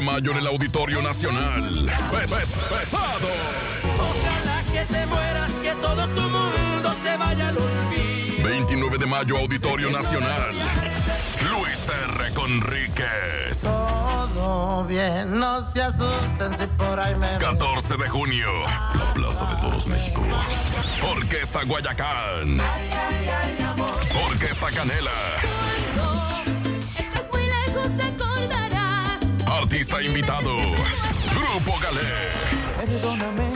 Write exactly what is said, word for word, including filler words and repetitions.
mayo en el Auditorio Nacional. ¡Pes, pes, pesado! Ojalá que te mueras, que todo tu mundo se vaya al olvido. veintinueve de mayo, Auditorio Nacional. Luis R. Conríquez. Todo bien, no se asusten si por ahí me... catorce de junio, la Plaza de Toros México. Orquesta Guayacán. Orquesta Canela. Estás muy lejos, te acordarás. Artista invitado, Grupo Galé. Perdóname